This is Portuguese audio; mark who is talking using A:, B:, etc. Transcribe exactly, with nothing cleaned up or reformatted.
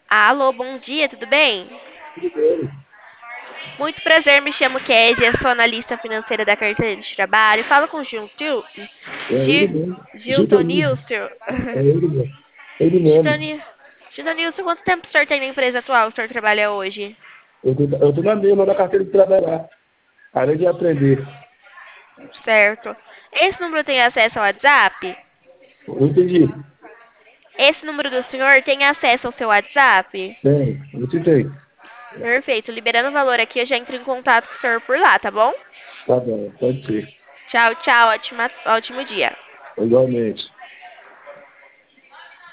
A: Alô, bom dia, tudo bem?
B: Tudo bem.
A: Muito prazer, me chamo Kézia, sou analista financeira da carteira de trabalho. Falo com o Gil, Gil,
B: É ele
A: Gil,
B: mesmo.
A: Gilton
B: Giltonilson.
A: Nilson.
B: É ele mesmo. Ele
A: Gilton
B: mesmo.
A: Ni- Gilton Nilson, quanto tempo o senhor tem na empresa atual que o senhor trabalha hoje?
B: Eu tô, eu tô na mesma, na carteira de trabalhar. Além de aprender.
A: Certo. Esse número tem acesso ao WhatsApp?
B: Eu entendi.
A: Esse número do senhor tem acesso ao seu WhatsApp?
B: Tem. Eu te tenho.
A: Perfeito. Liberando o valor aqui, eu já entro em contato com o senhor por lá, tá bom?
B: Tá bom, pode ser.
A: Tchau, tchau. Ótima, ótimo dia.
B: Igualmente.